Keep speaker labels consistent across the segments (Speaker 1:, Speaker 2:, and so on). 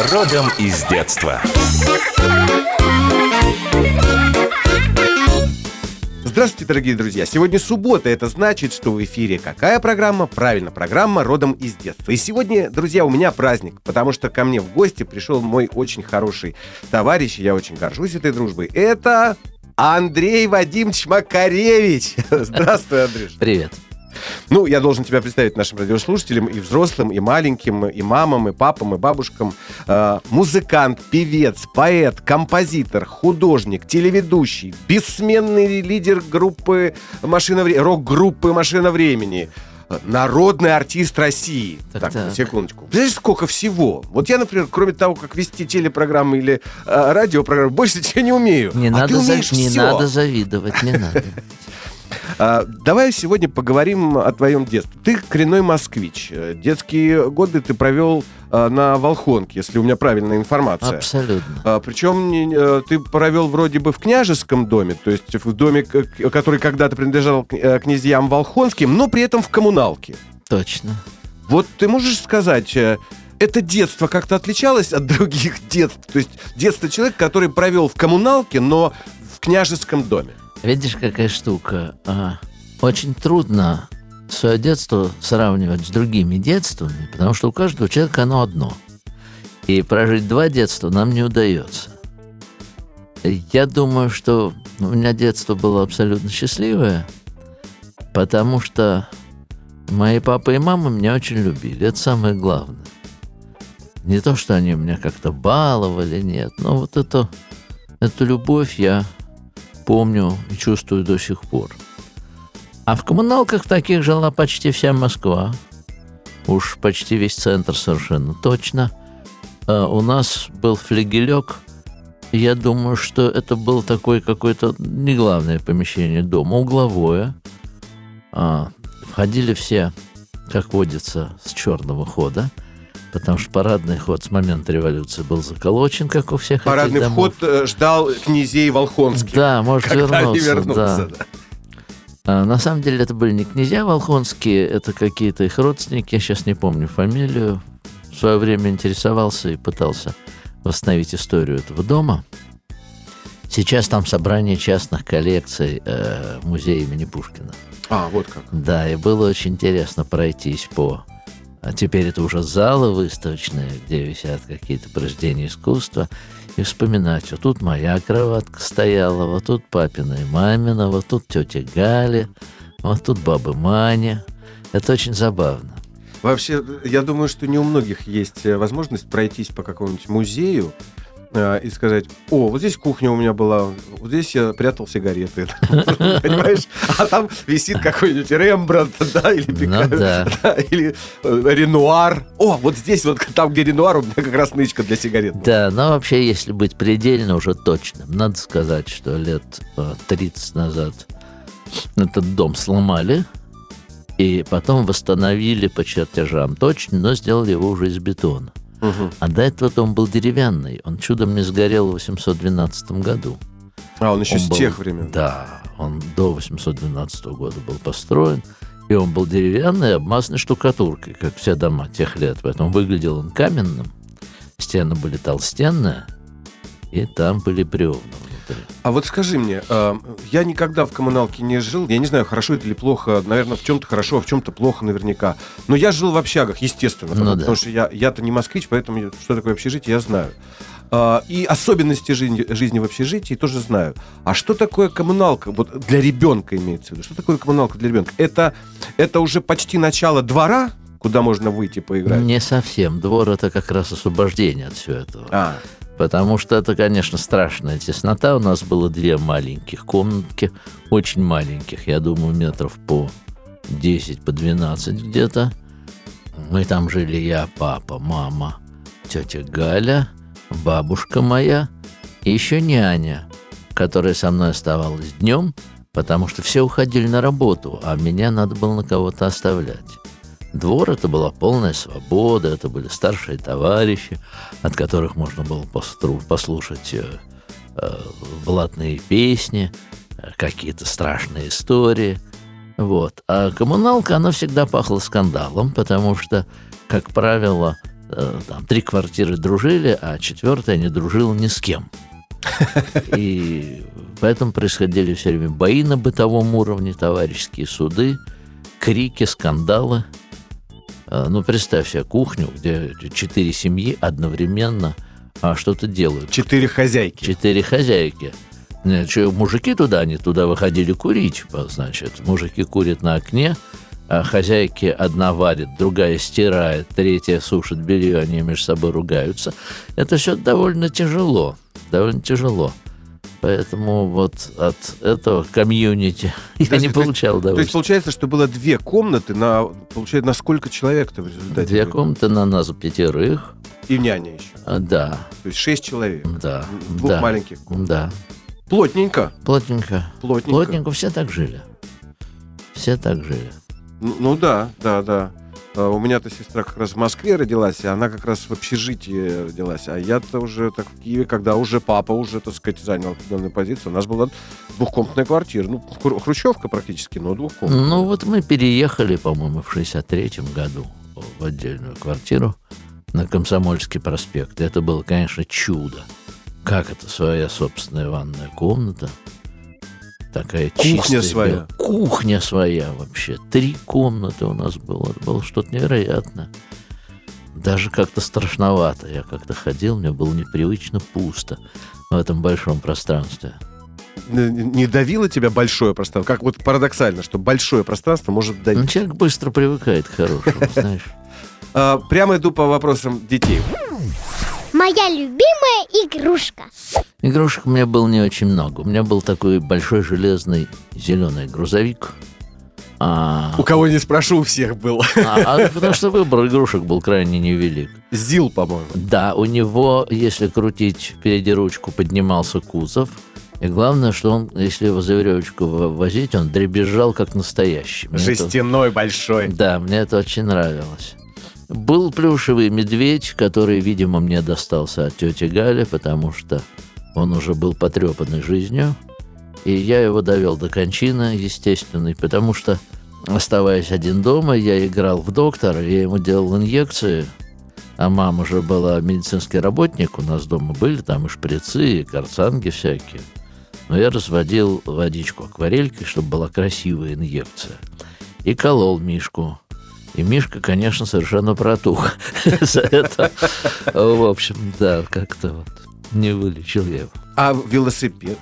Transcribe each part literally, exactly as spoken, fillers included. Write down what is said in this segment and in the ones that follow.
Speaker 1: Родом из детства.
Speaker 2: Здравствуйте, дорогие друзья! Сегодня суббота, это значит, что в эфире какая программа? Правильно, программа «Родом из детства». И сегодня, друзья, у меня праздник, потому что ко мне в гости пришел мой очень хороший товарищ, и я очень горжусь этой дружбой. Это Андрей Вадимович Макаревич. Здравствуй, Андрюш.
Speaker 3: Привет.
Speaker 2: Ну, я должен тебя представить нашим радиослушателям, и взрослым, и маленьким, и мамам, и папам, и бабушкам. Э, музыкант, певец, поэт, композитор, художник, телеведущий, бессменный лидер группы «Машина времени», рок-группы «Машина времени», народный артист России. Так, так, так. секундочку. Знаешь, сколько всего? Вот я, например, кроме того, как вести телепрограммы или э, радиопрограммы, больше ничего не умею.
Speaker 3: Не,
Speaker 2: а
Speaker 3: надо,
Speaker 2: ты умеешь
Speaker 3: за... не
Speaker 2: все.
Speaker 3: надо завидовать, не надо.
Speaker 2: А, давай сегодня поговорим о твоем детстве. Ты коренной москвич. Детские годы ты провел а, на Волхонке, если у меня правильная информация.
Speaker 3: Абсолютно.
Speaker 2: А, причем а, ты провел вроде бы в княжеском доме, то есть в доме, который когда-то принадлежал князьям Волхонским, но при этом в коммуналке.
Speaker 3: Точно.
Speaker 2: Вот ты можешь сказать, это детство как-то отличалось от других детств? То есть детство человека, который провел в коммуналке, но в княжеском доме.
Speaker 3: Видишь, какая штука. А, очень трудно свое детство сравнивать с другими детствами, потому что у каждого человека оно одно. И прожить два детства нам не удается. Я думаю, что у меня детство было абсолютно счастливое, потому что мои папа и мама меня очень любили. Это самое главное. Не то, что они меня как-то баловали, нет, но вот это, эту любовь я помню и чувствую до сих пор. А в коммуналках таких жила почти вся Москва. Уж почти весь центр совершенно точно. А у нас был флигелек. Я думаю, что это было такое какое-то не главное помещение дома, угловое. А, входили все, как водится, с черного хода. Потому что парадный ход с момента революции был заколочен, как у всех
Speaker 2: парадный
Speaker 3: этих домов.
Speaker 2: Парадный вход ждал князей Волхонских.
Speaker 3: Да, может
Speaker 2: когда
Speaker 3: вернуться.
Speaker 2: вернутся,
Speaker 3: да.
Speaker 2: Да.
Speaker 3: А, на самом деле это были не князья Волхонские, это какие-то их родственники, я сейчас не помню фамилию. В свое время интересовался и пытался восстановить историю этого дома. Сейчас там собрание частных коллекций э, музея имени Пушкина.
Speaker 2: А, вот как.
Speaker 3: Да, и было очень интересно пройтись по... А теперь это уже залы выставочные, где висят какие-то произведения искусства, и вспоминать, вот тут моя кроватка стояла, вот тут папина и мамина, вот тут тетя Галя, вот тут баба Маня. Это очень забавно.
Speaker 2: Вообще, я думаю, что не у многих есть возможность пройтись по какому-нибудь музею и сказать: о, вот здесь кухня у меня была, вот здесь я прятал сигареты, понимаешь? А там висит какой-нибудь Рембрандт, да, или Пикассо,
Speaker 3: Ну, да.
Speaker 2: да, или Ренуар. О, вот здесь вот, там, где Ренуар, у меня как раз нычка для сигарет.
Speaker 3: Да, но вообще, если быть предельно уже точным, надо сказать, что лет тридцать назад этот дом сломали, и потом восстановили по чертежам точно, но сделали его уже из бетона. Угу. А до этого он был деревянный. Он чудом не сгорел в восемьсот двенадцатом году.
Speaker 2: А, он еще
Speaker 3: он
Speaker 2: с
Speaker 3: был,
Speaker 2: тех времен.
Speaker 3: Да, он до восемьсот двенадцатого года был построен. И он был деревянный, обмазанный штукатуркой, как все дома тех лет. Поэтому выглядел он каменным. Стены были толстенные, и там были бревна внутри.
Speaker 2: А вот скажи мне, э, я никогда в коммуналке не жил. Я не знаю, хорошо это или плохо. Наверное, в чем-то хорошо, а в чем-то плохо наверняка. Но я жил в общагах, естественно.
Speaker 3: Ну,
Speaker 2: потому,
Speaker 3: да.
Speaker 2: потому что я, я-то не москвич, поэтому что такое общежитие, я знаю. Э, и особенности жизни, жизни в общежитии тоже знаю. А что такое коммуналка? Вот для ребенка имеется в виду. Что такое коммуналка для ребенка? Это, это уже почти начало двора, куда можно выйти поиграть?
Speaker 3: Не совсем. Двор — это как раз освобождение от всего этого.
Speaker 2: А.
Speaker 3: Потому что это, конечно, страшная теснота. У нас было две маленьких комнатки, очень маленьких, я думаю, метров по десять, по двенадцать где-то. Мы там жили я, папа, мама, тетя Галя, бабушка моя и еще няня, которая со мной оставалась днем, потому что все уходили на работу, а меня надо было на кого-то оставлять. Двор — это была полная свобода, это были старшие товарищи, от которых можно было постру- послушать э, э, блатные песни, э, какие-то страшные истории. Вот. А коммуналка, она всегда пахла скандалом, потому что, как правило, э, там три квартиры дружили, а четвертая не дружила ни с кем. И поэтому происходили все время бои на бытовом уровне, товарищеские суды, крики, скандалы. Ну, представь себе кухню, где четыре семьи одновременно а, что-то делают.
Speaker 2: Четыре хозяйки.
Speaker 3: Четыре хозяйки. Что, мужики туда, они туда выходили курить, значит. Мужики курят на окне, а хозяйки одна варит, другая стирает, третья сушит белье, они между собой ругаются. Это все довольно тяжело, довольно тяжело. Поэтому вот от этого комьюнити я
Speaker 2: Подожди,
Speaker 3: не
Speaker 2: то
Speaker 3: получал
Speaker 2: есть,
Speaker 3: удовольствия.
Speaker 2: То есть получается, что было две комнаты на, получается, на сколько человек-то в результате?
Speaker 3: Две
Speaker 2: было?
Speaker 3: комнаты на нас пятерых.
Speaker 2: И няня еще.
Speaker 3: А, да.
Speaker 2: То есть шесть человек.
Speaker 3: Да.
Speaker 2: В двух
Speaker 3: да,
Speaker 2: маленьких комнатах.
Speaker 3: Да.
Speaker 2: Плотненько.
Speaker 3: Плотненько.
Speaker 2: Плотненько.
Speaker 3: Плотненько все так жили. Все так жили.
Speaker 2: Ну, ну да, да, да. А у меня-то сестра как раз в Москве родилась, и она как раз в общежитии родилась. А я-то уже так в Киеве, когда уже папа уже, так сказать, занял определенную позицию. У нас была двухкомнатная квартира. Ну, хрущевка практически, но двухкомнатная.
Speaker 3: Ну вот мы переехали, по-моему, в шестьдесят третьем году в отдельную квартиру на Комсомольский проспект. Это было, конечно, чудо. Как это своя собственная ванная комната. Такая
Speaker 2: Кухня
Speaker 3: чистая,
Speaker 2: своя.
Speaker 3: бел- Кухня своя вообще. Три комнаты у нас было. Это было что-то невероятное. Даже как-то страшновато. Я как-то ходил, мне было непривычно пусто в этом большом пространстве.
Speaker 2: Не давило тебя большое пространство? Как вот парадоксально, что большое пространство может
Speaker 3: Ну,
Speaker 2: давить.
Speaker 3: человек быстро привыкает к хорошему, знаешь.
Speaker 2: А, прямо иду по вопросам детей.
Speaker 4: Моя любимая игрушка.
Speaker 3: Игрушек у меня было не очень много. У меня был такой большой железный зеленый грузовик. А,
Speaker 2: У кого не спрошу, у всех был.
Speaker 3: а- а потому что выбор игрушек был крайне невелик.
Speaker 2: ЗИЛ, по-моему.
Speaker 3: Да, у него, если крутить впереди ручку, поднимался кузов. И главное, что он, если его за веревочку в- возить, он дребезжал как настоящий. Мне это-
Speaker 2: Жестяной большой.
Speaker 3: Да, мне это очень нравилось. Был плюшевый медведь, который, видимо, мне достался от тети Гали, потому что он уже был потрепанный жизнью. И я его довел до кончины, естественной, потому что, оставаясь один дома, я играл в доктора, я ему делал инъекции, а мама же была медицинский работник, у нас дома были там и шприцы, и карцанги всякие. Но я разводил водичку акварелькой, чтобы была красивая инъекция. И колол Мишку. И Мишка, конечно, совершенно протух за это. В общем, да, как-то вот не вылечил я его.
Speaker 2: А велосипед?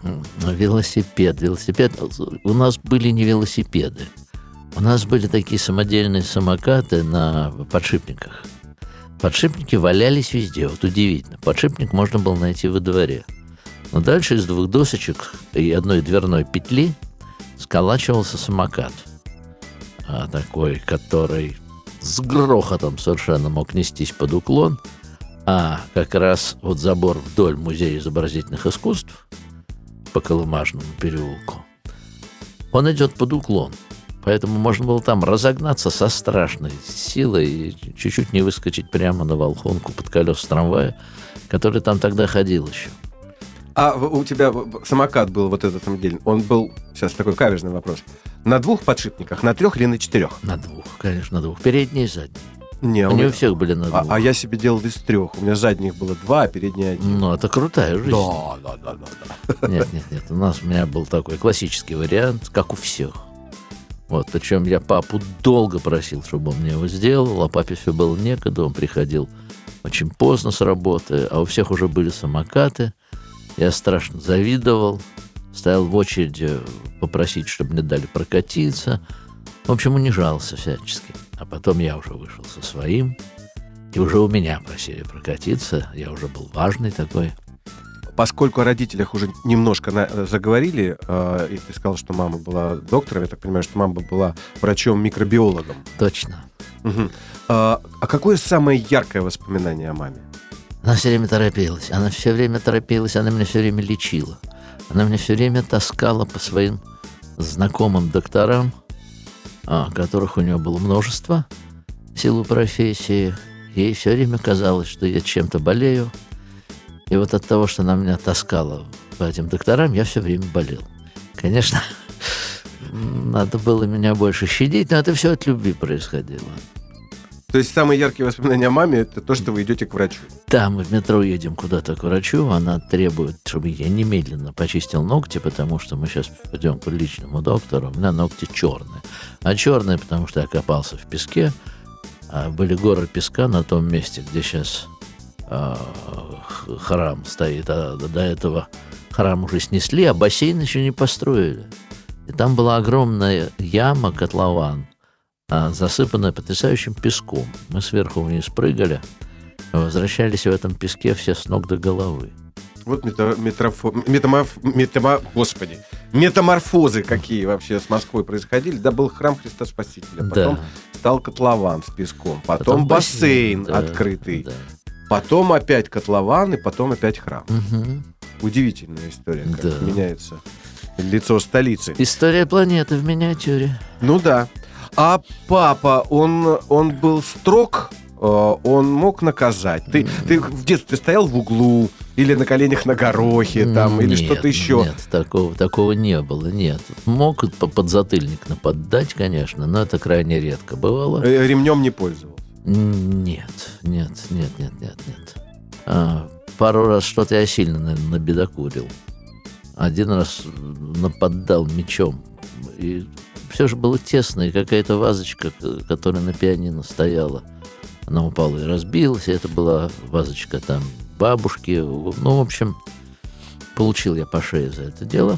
Speaker 3: Велосипед, велосипед. У нас были не велосипеды. У нас были такие самодельные самокаты на подшипниках. Подшипники валялись везде, вот удивительно. Подшипник можно было найти во дворе. Но дальше из двух досочек и одной дверной петли сколачивался самокат. А такой, который с грохотом совершенно мог нестись под уклон. А как раз вот забор вдоль Музея изобразительных искусств по Колымажному переулку, он идет под уклон. Поэтому можно было там разогнаться со страшной силой и чуть-чуть не выскочить прямо на Волхонку под колеса трамвая, который там тогда ходил еще.
Speaker 2: А в- у тебя в- самокат был вот этот самодельный. Он был, сейчас такой каверзный вопрос, на двух подшипниках, на трех или на четырех?
Speaker 3: На двух, конечно, на двух. Передний и задний.
Speaker 2: Не, у
Speaker 3: Они
Speaker 2: меня-
Speaker 3: у всех были на
Speaker 2: а,
Speaker 3: двух.
Speaker 2: а я себе делал из трех. У меня задних было два, а передний один.
Speaker 3: Ну, это крутая жизнь.
Speaker 2: Да, да, да, да, да.
Speaker 3: Нет, нет, нет. У нас у меня был такой классический вариант, как у всех. Вот, причем я папу долго просил, чтобы он мне его сделал, а папе все было некогда, он приходил очень поздно с работы, а у всех уже были самокаты. Я страшно завидовал, стоял в очереди попросить, чтобы мне дали прокатиться. В общем, унижался всячески. А потом я уже вышел со своим, и уже у меня просили прокатиться. Я уже был важный такой.
Speaker 2: Поскольку о родителях уже немножко на- заговорили, э, и ты сказал, что мама была доктором, я так понимаю, что мама была врачом-микробиологом.
Speaker 3: Точно.
Speaker 2: Мгм. А, а какое самое яркое воспоминание о маме?
Speaker 3: Она все время торопилась. Она все время торопилась, она меня все время лечила. Она меня все время таскала по своим знакомым докторам, а, которых у нее было множество в силу профессии. Ей все время казалось, что я чем-то болею. И вот от того, что она меня таскала по этим докторам, я все время болел. Конечно, надо было меня больше щадить, но это все от любви происходило.
Speaker 2: То есть самые яркие воспоминания о маме — это то, что вы идете к врачу.
Speaker 3: Да, мы в метро едем куда-то к врачу, она требует, чтобы я немедленно почистил ногти, потому что мы сейчас пойдем к личному доктору, у меня ногти черные. А черные, потому что я копался в песке, а были горы песка на том месте, где сейчас а, храм стоит, а до этого храм уже снесли, а бассейн еще не построили. И там была огромная яма, котлован, засыпанная потрясающим песком. Мы сверху вниз прыгали, возвращались в этом песке все с ног до головы.
Speaker 2: Вот мета, метрофо, метаморф, метама, господи, метаморфозы какие вообще с Москвой происходили. Да, был храм Христа Спасителя, потом да. стал котлован с песком, потом, потом бассейн, бассейн да, открытый, да. потом опять котлован и потом опять храм. Угу. Удивительная история, как да. меняется лицо столицы.
Speaker 3: История планеты в миниатюре.
Speaker 2: Ну да. А папа, он, он был строг, он мог наказать. Ты, ты в детстве стоял в углу или на коленях на горохе, там, или
Speaker 3: нет,
Speaker 2: что-то еще?
Speaker 3: Нет, такого, такого не было, нет. Мог подзатыльник наподдать, конечно, но это крайне редко бывало.
Speaker 2: Ремнем не пользовался?
Speaker 3: Нет, нет, нет, нет, нет, нет. А, пару раз что-то я сильно, наверное, набедокурил. Один раз нападал мечом, и все же было тесно, и какая-то вазочка, которая на пианино стояла, она упала и разбилась, и это была вазочка там бабушки. Ну, в общем, получил я по шее за это дело.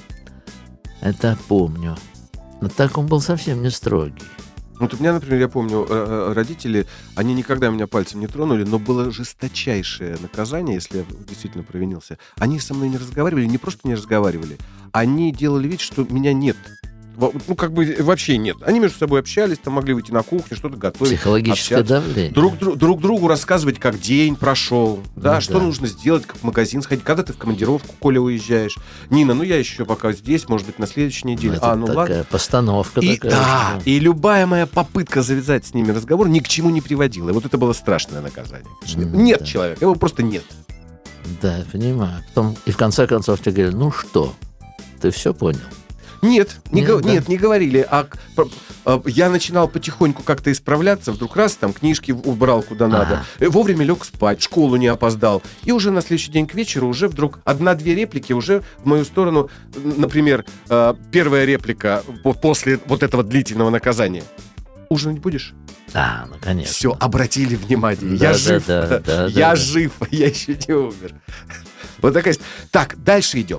Speaker 3: Это помню. Но так он был совсем не строгий.
Speaker 2: Вот у меня, например, я помню, родители, они никогда меня пальцем не тронули, но было жесточайшее наказание, если я действительно провинился. Они со мной не разговаривали, не просто не разговаривали, они делали вид, что меня нет. Ну, как бы вообще нет. Они между собой общались, там могли выйти на кухню, что-то готовить.
Speaker 3: Психологическое общаться. Давление.
Speaker 2: Друг, друг, друг другу рассказывать, как день прошел, да, ну, что да. нужно сделать, как в магазин сходить, когда ты в командировку, Коля, уезжаешь. Нина, ну я еще пока здесь, может быть, на следующей неделе.
Speaker 3: Ну, это
Speaker 2: а, ну
Speaker 3: такая
Speaker 2: ладно.
Speaker 3: Постановка
Speaker 2: и,
Speaker 3: такая.
Speaker 2: Да, и любая моя попытка завязать с ними разговор ни к чему не приводила. И вот это было страшное наказание. Mm, нет да. человека, его просто нет.
Speaker 3: Да, я понимаю. Потом, и в конце концов тебе говорят, ну что, ты все понял?
Speaker 2: Нет, не,
Speaker 3: нет,
Speaker 2: го-
Speaker 3: да.
Speaker 2: нет, не говорили. А, а я начинал потихоньку как-то исправляться. Вдруг раз там книжки убрал куда надо. А-а-а. Вовремя лег спать, в школу не опоздал. И уже на следующий день к вечеру уже вдруг одна-две реплики уже в мою сторону. Например, первая реплика после вот этого длительного наказания. Ужинать будешь?
Speaker 3: А, ну конечно.
Speaker 2: Все, обратили внимание.
Speaker 3: Да,
Speaker 2: я
Speaker 3: да,
Speaker 2: жив.
Speaker 3: Да, да, да,
Speaker 2: я
Speaker 3: да.
Speaker 2: жив. Я еще не умер. Вот такая. Так, дальше идем.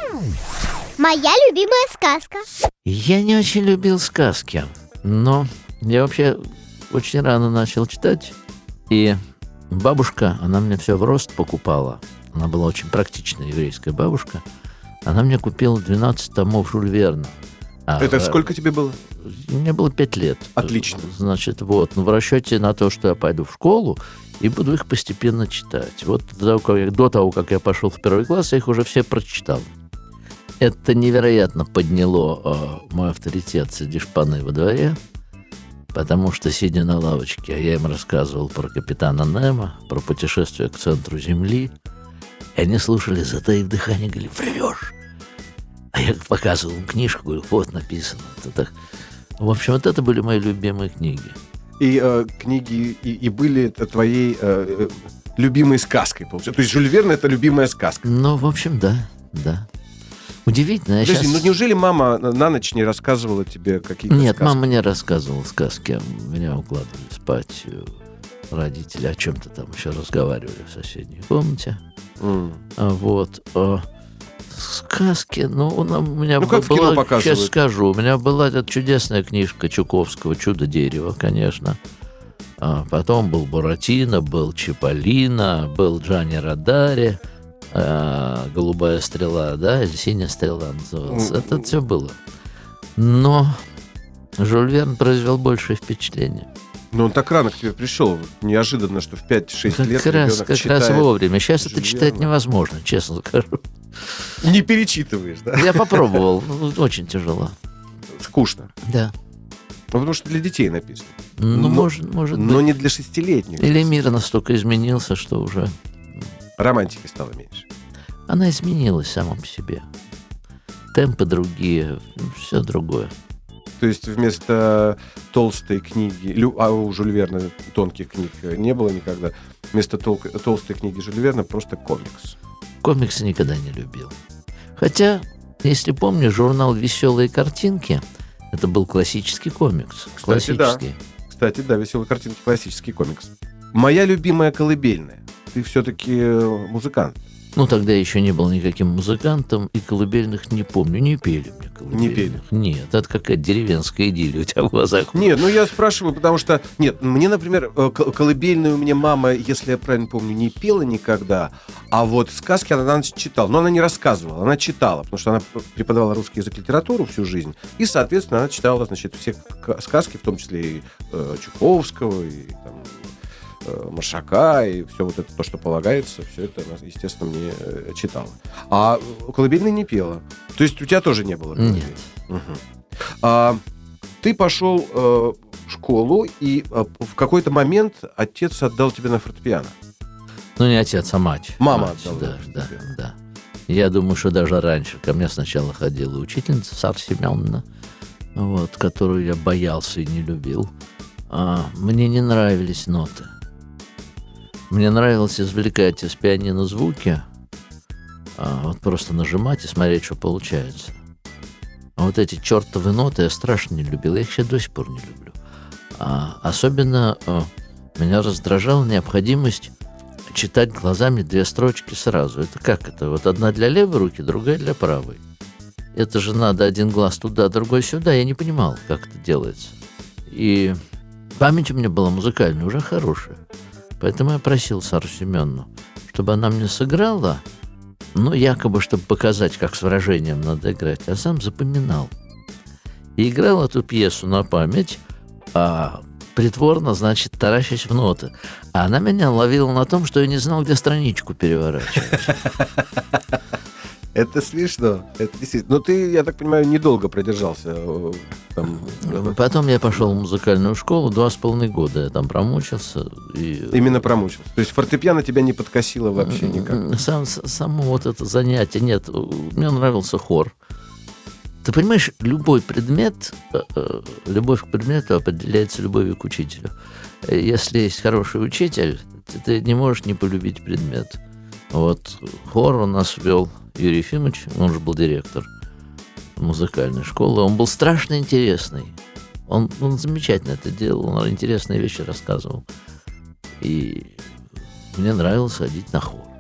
Speaker 4: Моя любимая сказка.
Speaker 3: Я не очень любил сказки, но я вообще очень рано начал читать. И бабушка, она мне все в рост покупала. Она была очень практичная еврейская бабушка. Она мне купила двенадцать томов Жюль Верна. А,
Speaker 2: Это сколько тебе было?
Speaker 3: Мне было пять лет.
Speaker 2: Отлично.
Speaker 3: Значит, вот, ну, в расчете на то, что я пойду в школу и буду их постепенно читать. Вот до того, как я пошел в первый класс, я их уже все прочитал. Это невероятно подняло э, мой авторитет среди шпаны во дворе, потому что, сидя на лавочке, я им рассказывал про капитана Немо, про путешествие к центру Земли, и они слушали, затаив дыхание, говорили, врешь. А я показывал им книжку, говорю, вот написано. Это так. В общем, вот это были мои любимые книги.
Speaker 2: И э, книги и, и были твоей э, любимой сказкой, получается. То есть Жюль Верн — это любимая сказка.
Speaker 3: Ну, в общем, да, да. Удивительно. Я
Speaker 2: Подожди,
Speaker 3: сейчас...
Speaker 2: ну неужели мама на ночь не рассказывала тебе какие-то
Speaker 3: Нет,
Speaker 2: сказки?
Speaker 3: мама не рассказывала сказки. Меня укладывали спать родители, о чем-то там еще разговаривали в соседней комнате.
Speaker 2: Mm.
Speaker 3: Вот. Сказки, ну, у меня
Speaker 2: ну, как
Speaker 3: была,
Speaker 2: в кино показывают.
Speaker 3: Сейчас скажу, у меня была эта чудесная книжка Чуковского «Чудо-дерево», конечно. А потом был Буратино, был Чиполлино, был Джанни Родари, а, «Голубая стрела», да, или «Синяя стрела» называлась. Mm. Это все было. Но Жюль Верн произвел большее впечатление.
Speaker 2: Но он так рано к тебе пришел. Неожиданно, что в пять-шесть лет
Speaker 3: как раз,
Speaker 2: ребенок
Speaker 3: как
Speaker 2: читает.
Speaker 3: раз вовремя. Сейчас
Speaker 2: Жюль
Speaker 3: это читать
Speaker 2: Верна.
Speaker 3: невозможно, честно скажу.
Speaker 2: Не перечитываешь, да?
Speaker 3: Я попробовал. Очень тяжело.
Speaker 2: Скучно.
Speaker 3: Да.
Speaker 2: Ну, потому что для детей написано.
Speaker 3: Ну,
Speaker 2: но,
Speaker 3: может, может
Speaker 2: но
Speaker 3: быть.
Speaker 2: не для шестилетних.
Speaker 3: Или мир настолько изменился, что уже...
Speaker 2: Романтики стало меньше.
Speaker 3: Она изменилась сама по себе. Темпы другие, все другое.
Speaker 2: То есть вместо толстой книги, Лю, а у Жюль Верна тонких книг не было никогда, вместо тол, толстой книги Жюль Верна просто комикс.
Speaker 3: Комиксы никогда не любил. Хотя, если помнишь, журнал «Веселые картинки» — это был классический комикс.
Speaker 2: Кстати,
Speaker 3: классический.
Speaker 2: да. Кстати, да, «Веселые картинки» — классический комикс. Моя любимая колыбельная. Ты все-таки музыкант.
Speaker 3: Ну, тогда еще не был никаким музыкантом, и колыбельных не помню. Не пели мне колыбельных.
Speaker 2: Не пели?
Speaker 3: Нет, это какая-то деревенская идиллия у тебя в глазах.
Speaker 2: Нет, ну я спрашиваю, потому что... Нет, мне, например, колыбельную мне мама, если я правильно помню, не пела никогда, а вот сказки она, она читала. Но она не рассказывала, она читала, потому что она преподавала русский язык и литературу всю жизнь, и, соответственно, она читала, значит, все сказки, в том числе и э, Чуковского, и там... Маршака и все вот это, то, что полагается, все это, естественно, мне читала. А колыбельной не пела. То есть у тебя тоже не было колыбельной?
Speaker 3: Нет.
Speaker 2: Угу. А, ты пошел э, в школу, и э, в какой-то момент отец отдал тебя на фортепиано.
Speaker 3: Ну, не отец, а мать.
Speaker 2: Мама
Speaker 3: мать,
Speaker 2: отдала.
Speaker 3: Да, да, да. Я думаю, что даже раньше ко мне сначала ходила учительница Сара Семеновна, вот, которую я боялся и не любил. А, мне не нравились ноты. Мне нравилось извлекать из пианино звуки, а, вот просто нажимать и смотреть, что получается. А вот эти чертовы ноты я страшно не любил, я их сейчас до сих пор не люблю. А, особенно а, меня раздражала необходимость читать глазами две строчки сразу. Это как это? Вот одна для левой руки, другая для правой. Это же надо один глаз туда, другой сюда. Я не понимал, как это делается. И память у меня была музыкальная, уже хорошая. Поэтому я просил Сару Семеновну, чтобы она мне сыграла, ну, якобы, чтобы показать, как с выражением надо играть, а сам запоминал. И играл эту пьесу на память, а притворно, значит, таращась в ноты. А она меня ловила на том, что я не знал, где страничку переворачивать.
Speaker 2: Это смешно. Это действительно. Но ты, я так понимаю, недолго продержался. Там...
Speaker 3: Потом я пошел в музыкальную школу, два с половиной года я там промучился. И...
Speaker 2: Именно промучился. То есть фортепиано тебя не подкосило вообще никак?
Speaker 3: Сам, само вот это занятие. Нет, мне нравился хор. Ты понимаешь, любой предмет, любовь к предмету определяется любовью к учителю. Если есть хороший учитель, ты не можешь не полюбить предмет. Вот хор у нас вел Юрий Ефимович, он же был директор музыкальной школы. Он был страшно интересный. Он, он замечательно это делал, он интересные вещи рассказывал. И мне нравилось ходить на хор.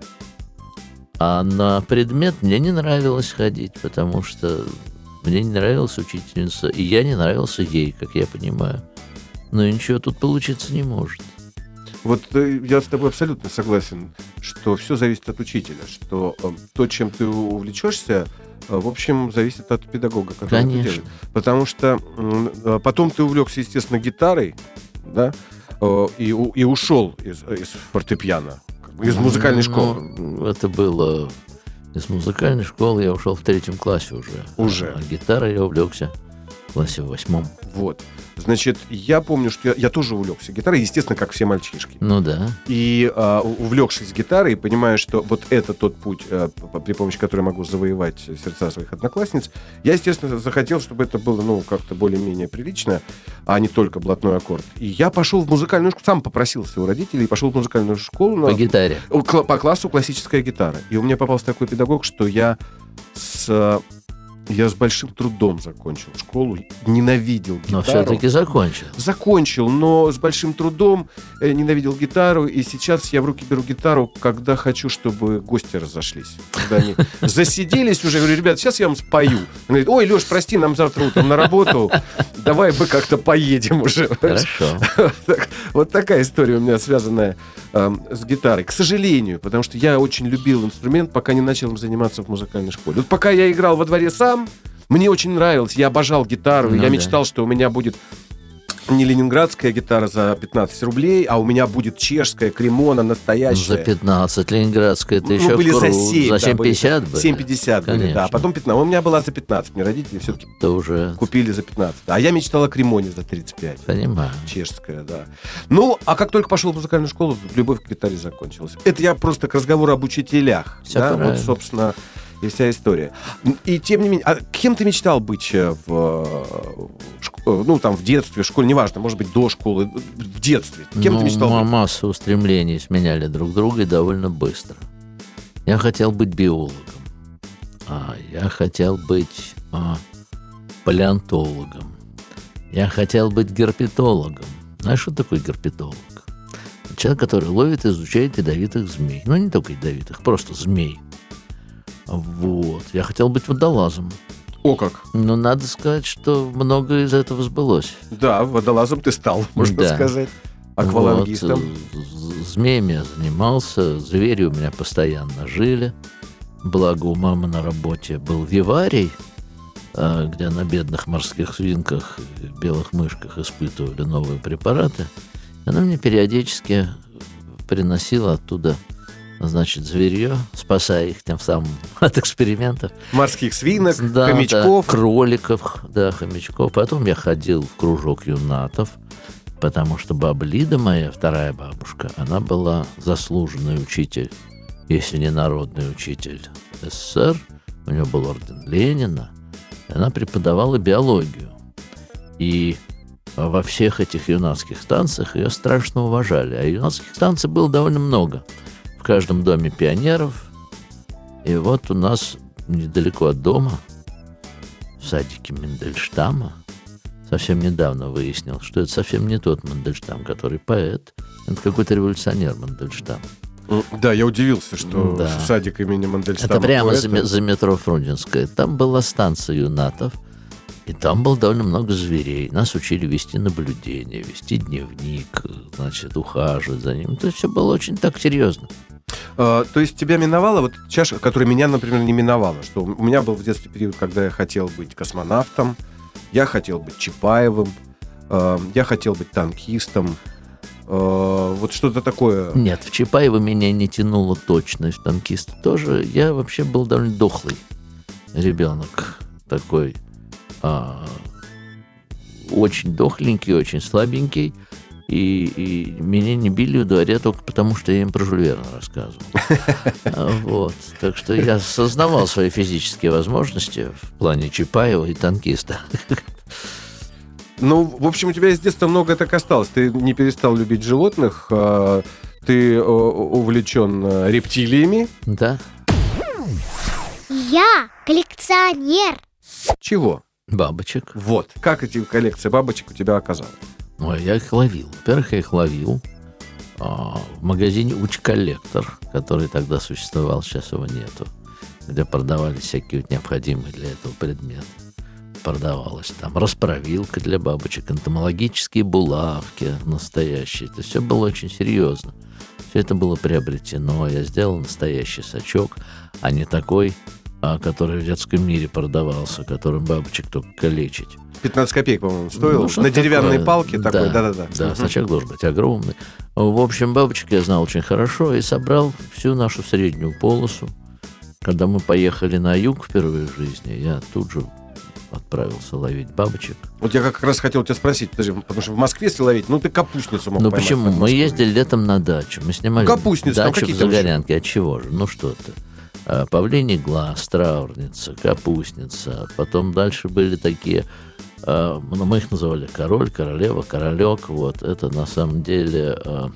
Speaker 3: А на предмет мне не нравилось ходить, потому что мне не нравилась учительница, и я не нравился ей, как я понимаю. Но ничего тут получиться не может.
Speaker 2: Вот я с тобой абсолютно согласен, что все зависит от учителя, что э, то, чем ты увлечешься, э, в общем, зависит от педагога, который это делает. Потому что э, потом ты увлекся, естественно, гитарой, да, э, и, и ушел из, из фортепиано, из музыкальной школы.
Speaker 3: Ну, это было из музыкальной школы, я ушел в третьем классе уже.
Speaker 2: Уже.
Speaker 3: А гитарой я увлекся в классе в восьмом.
Speaker 2: Вот. Значит, я помню, что я, я тоже увлекся гитарой, естественно, как все мальчишки.
Speaker 3: Ну да.
Speaker 2: И а, увлекшись гитарой, понимая, что вот это тот путь, а, при помощи которого я могу завоевать сердца своих одноклассниц, я, естественно, захотел, чтобы это было, ну, как-то более-менее прилично, а не только блатной аккорд. И я пошел в музыкальную школу, сам попросился у родителей, пошел в музыкальную школу.
Speaker 3: По
Speaker 2: на,
Speaker 3: гитаре?
Speaker 2: По классу классическая гитара. И у меня попался такой педагог, что я с... Я с большим трудом закончил школу, ненавидел гитару.
Speaker 3: Но все-таки закончил.
Speaker 2: Закончил, но с большим трудом э, ненавидел гитару, и сейчас я в руки беру гитару, когда хочу, чтобы гости разошлись. Когда они засиделись уже, я говорю, ребят, сейчас я вам спою. Он говорит, ой, Леш, прости, нам завтра утром на работу, давай мы как-то поедем уже.
Speaker 3: Хорошо.
Speaker 2: Вот такая история у меня связанная с гитарой. К сожалению, потому что я очень любил инструмент, пока не начал им заниматься в музыкальной школе. Вот пока я играл во дворе сам, мне очень нравилось, я обожал гитару, ну, я да. мечтал, что у меня будет не ленинградская гитара за пятнадцать рублей, а у меня будет чешская, кремона, настоящая.
Speaker 3: За пятнадцать, ленинградская, это
Speaker 2: ну,
Speaker 3: еще
Speaker 2: были
Speaker 3: круто.
Speaker 2: За семь,
Speaker 3: за семь пятьдесят
Speaker 2: да,
Speaker 3: были?
Speaker 2: семь пятьдесят были, да, а потом пятнадцать. У меня была за пятнадцать, мне родители все-таки
Speaker 3: уже...
Speaker 2: купили за пятнадцать. А я мечтал о кремоне за тридцать пять.
Speaker 3: Понимаю.
Speaker 2: Чешская, да. Ну, а как только пошел в музыкальную школу, любовь к гитаре закончилась. Это я просто к разговору об учителях.
Speaker 3: Все
Speaker 2: да?
Speaker 3: правильно.
Speaker 2: Вот, собственно... И вся история. И тем не менее, а кем ты мечтал быть в, ну, там, в детстве, в школе, неважно, может быть, до школы, в детстве? Кем
Speaker 3: ну,
Speaker 2: ты мечтал быть?
Speaker 3: Масса устремлений сменяли друг друга и довольно быстро. Я хотел быть биологом. А, я хотел быть а, палеонтологом. Я хотел быть герпетологом. Знаешь, что такое герпетолог? Человек, который ловит и изучает ядовитых змей. Ну, не только ядовитых, просто змей. Вот. Я хотел быть водолазом.
Speaker 2: О как!
Speaker 3: Но надо сказать, что многое из этого сбылось.
Speaker 2: Да, водолазом ты стал, можно
Speaker 3: Да.
Speaker 2: сказать. Аквалангистом.
Speaker 3: Вот. Змеями я занимался, звери у меня постоянно жили. Благо у мамы на работе был виварий, где на бедных морских свинках и белых мышках испытывали новые препараты. Она мне периодически приносила оттуда, значит, зверье, спасая их тем самым от экспериментов.
Speaker 2: Морских свинок,
Speaker 3: да,
Speaker 2: хомячков.
Speaker 3: Да, кроликов, да, хомячков. Потом я ходил в кружок юнатов, потому что баба Лида, моя вторая бабушка, она была заслуженный учитель, если не народный учитель СССР. У нее был орден Ленина. И она преподавала биологию. И во всех этих юнацких станциях ее страшно уважали. А юнацких станций было довольно много. В каждом доме пионеров. И вот у нас недалеко от дома, в садике Мандельштама, совсем недавно выяснил, что это совсем не тот Мандельштам, который поэт. Это какой-то революционер Мандельштам.
Speaker 2: Да, я удивился, что
Speaker 3: да.
Speaker 2: садик имени Мандельштама.
Speaker 3: Это прямо за,
Speaker 2: поэта.
Speaker 3: за метро Фрунзенская. Там была станция юнатов, и там было довольно много зверей. Нас учили вести наблюдение, вести дневник, значит, ухаживать за ним. То есть все было очень так серьезно.
Speaker 2: А, то есть тебя миновала вот чаша, которая меня, например, не миновала. Что у меня был в детстве период, когда я хотел быть космонавтом, я хотел быть Чапаевым, э, я хотел быть танкистом. Э, вот что-то такое.
Speaker 3: Нет, в Чапаева меня не тянуло точно, в танкиста тоже. Я вообще был довольно дохлый ребенок такой. А, очень дохленький, очень слабенький. И, и меня не били в дворе только потому, что я им про Жюль Верна рассказывал. Вот. Так что я осознавал свои физические возможности в плане Чапаева и танкиста.
Speaker 2: Ну, в общем, у тебя из детства много так осталось. Ты не перестал любить животных, ты увлечен рептилиями.
Speaker 3: Да.
Speaker 4: Я коллекционер.
Speaker 2: Чего?
Speaker 3: Бабочек.
Speaker 2: Вот. Как эти коллекции бабочек у тебя оказалась?
Speaker 3: Ой, я их ловил. Во-первых, я их ловил а, в магазине «Уч-коллектор», который тогда существовал, сейчас его нету, где продавались всякие вот необходимые для этого предметы. Продавалась там расправилка для бабочек, энтомологические булавки настоящие. Это все было очень серьезно. Все это было приобретено. Я сделал настоящий сачок, а не такой, а, который в детском мире продавался, которым бабочек только калечить.
Speaker 2: пятнадцать копеек, по-моему, стоил.
Speaker 3: Ну,
Speaker 2: на деревянной
Speaker 3: такое.
Speaker 2: палке
Speaker 3: Да,
Speaker 2: такой, да-да-да.
Speaker 3: Да, сачок должен быть огромный. В общем, бабочек я знал очень хорошо и собрал всю нашу среднюю полосу. Когда мы поехали на юг впервые в жизни, я тут же отправился ловить бабочек.
Speaker 2: Вот я как раз хотел тебя спросить, подожди, потому что в Москве, если ловить, ну ты капустницу мог
Speaker 3: Ну
Speaker 2: поймать.
Speaker 3: почему?
Speaker 2: в
Speaker 3: Мы
Speaker 2: Москве.
Speaker 3: ездили летом на дачу, мы снимали
Speaker 2: Капустницу, там
Speaker 3: дачу
Speaker 2: какие
Speaker 3: в
Speaker 2: там
Speaker 3: Загорянке. От чего же? Ну что ты? А, павлиний глаз, траурница, капустница. Потом дальше были такие, а, ну, мы их называли король, королева, королек. Вот это на самом деле... А,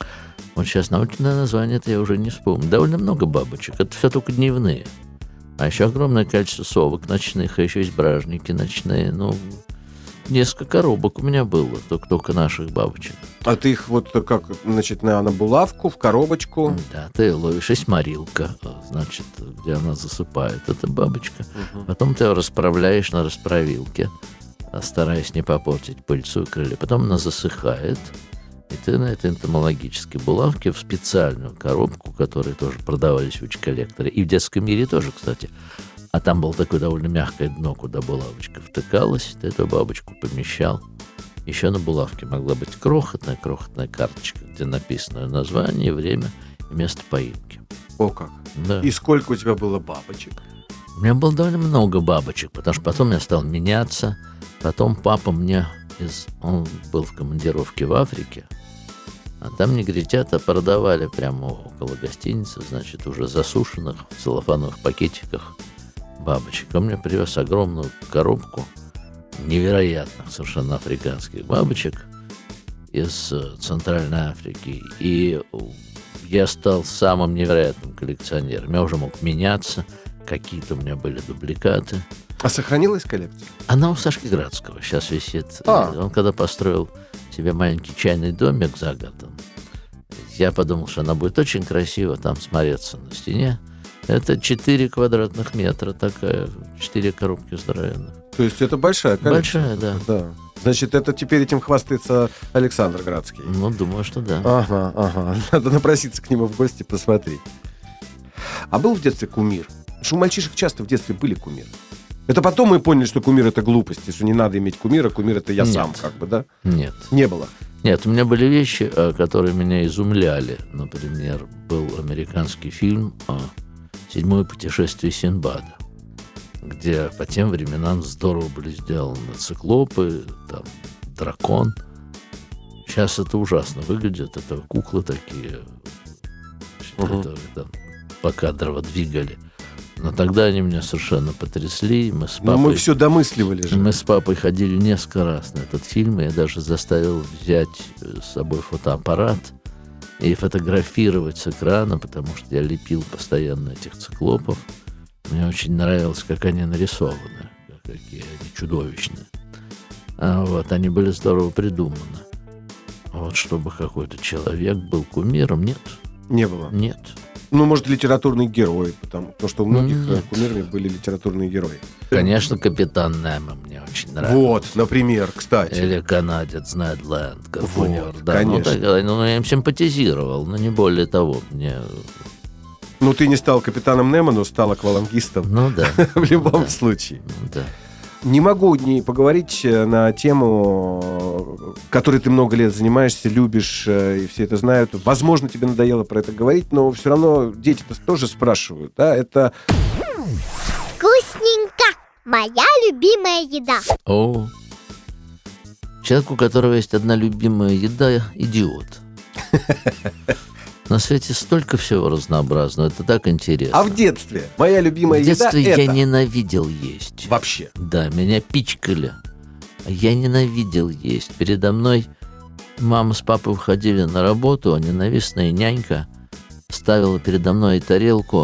Speaker 3: вот сейчас научное название-то я уже не вспомню. Довольно много бабочек. Это все только дневные. А еще огромное количество совок ночных, а еще есть бражники ночные. Ну, несколько коробок у меня было, только, только наших бабочек.
Speaker 2: А ты их вот как, значит, на, на булавку, в коробочку?
Speaker 3: Да, ты ловишь, есть морилка, значит, где она засыпает, это бабочка.
Speaker 2: Угу.
Speaker 3: Потом ты ее расправляешь на расправилке, стараясь не попортить пыльцу и крылья. Потом она засыхает, и ты на этой энтомологической булавке в специальную коробку, которые тоже продавались в Уч-коллекторе, и в детском мире тоже, кстати. А там было такое довольно мягкое дно, куда булавочка втыкалась, ты эту бабочку помещал. Еще на булавке могла быть крохотная-крохотная карточка, где написано название, время и место поимки.
Speaker 2: О как.
Speaker 3: Да.
Speaker 2: И сколько у тебя было бабочек?
Speaker 3: У меня было довольно много бабочек, потому что потом я стал меняться. Потом папа мне, из... он был в командировке в Африке, А там негритята продавали прямо около гостиницы, значит, уже засушенных в целлофановых пакетиках бабочек. Он мне привез огромную коробку невероятных совершенно африканских бабочек из Центральной Африки. И я стал самым невероятным коллекционером. Я уже мог меняться, какие-то у меня были дубликаты.
Speaker 2: А сохранилась коллекция?
Speaker 3: Она у Сашки Градского сейчас висит.
Speaker 2: А.
Speaker 3: Он когда построил себе маленький чайный домик за городом, я подумал, что она будет очень красиво там смотреться на стене. Это четыре квадратных метра такая, четыре коробки здоровенных.
Speaker 2: То есть это большая коллекция?
Speaker 3: Большая, да.
Speaker 2: Да. Значит, это теперь этим хвастается Александр Градский.
Speaker 3: Ну, думаю, что да.
Speaker 2: Ага, ага. Надо напроситься к нему в гости посмотреть. А был в детстве кумир? Потому что у мальчишек часто в детстве были кумиры. Это потом мы поняли, что кумир — это глупость, и что не надо иметь кумира, кумир — это я
Speaker 3: Нет.
Speaker 2: сам, как бы, да?
Speaker 3: Нет.
Speaker 2: Не было.
Speaker 3: Нет, у меня были вещи, которые меня изумляли. Например, был американский фильм «Седьмое путешествие Синдбада», где по тем временам здорово были сделаны циклопы, там, дракон. Сейчас это ужасно выглядит. Это куклы такие,
Speaker 2: Угу.
Speaker 3: которые там покадрово двигали. Но тогда они меня совершенно потрясли. Мы с
Speaker 2: Но
Speaker 3: папой,
Speaker 2: мы все домысливали же.
Speaker 3: мы с папой ходили несколько раз на этот фильм. И я даже заставил взять с собой фотоаппарат и фотографировать с экрана, потому что я лепил постоянно этих циклопов. Мне очень нравилось, как они нарисованы, какие они чудовищные. А вот, они были здорово придуманы. Вот, чтобы какой-то человек был кумиром, нет.
Speaker 2: Не было.
Speaker 3: Нет.
Speaker 2: Ну, может, литературный герой, потому, потому что у многих
Speaker 3: Нет.
Speaker 2: э, кумирами были литературные герои.
Speaker 3: Конечно, капитан Немо мне очень нравится.
Speaker 2: Вот, например, кстати.
Speaker 3: Или канадец Нед Ленд, гарпунер.
Speaker 2: Вот,
Speaker 3: да,
Speaker 2: конечно.
Speaker 3: Ну, так, ну, я им симпатизировал, но не более того. Мне...
Speaker 2: Ну, ты не стал капитаном Немо, но стал аквалангистом.
Speaker 3: Ну да.
Speaker 2: В любом
Speaker 3: Да.
Speaker 2: случае.
Speaker 3: Ну, да.
Speaker 2: Не могу не поговорить э, на тему, э, которой ты много лет занимаешься, любишь, э, и все это знают. Возможно, тебе надоело про это говорить, но все равно дети-то тоже спрашивают. Да? Это
Speaker 4: Вкусненько! Моя любимая еда.
Speaker 3: О, человек, у которого есть одна любимая еда, идиот. На свете столько всего разнообразного, это так интересно.
Speaker 2: А в детстве моя любимая
Speaker 3: В детстве
Speaker 2: еда
Speaker 3: я
Speaker 2: это
Speaker 3: ненавидел есть.
Speaker 2: вообще.
Speaker 3: Да, меня пичкали. А я ненавидел есть. Передо мной мама с папой уходили на работу, а ненавистная нянька ставила передо мной тарелку.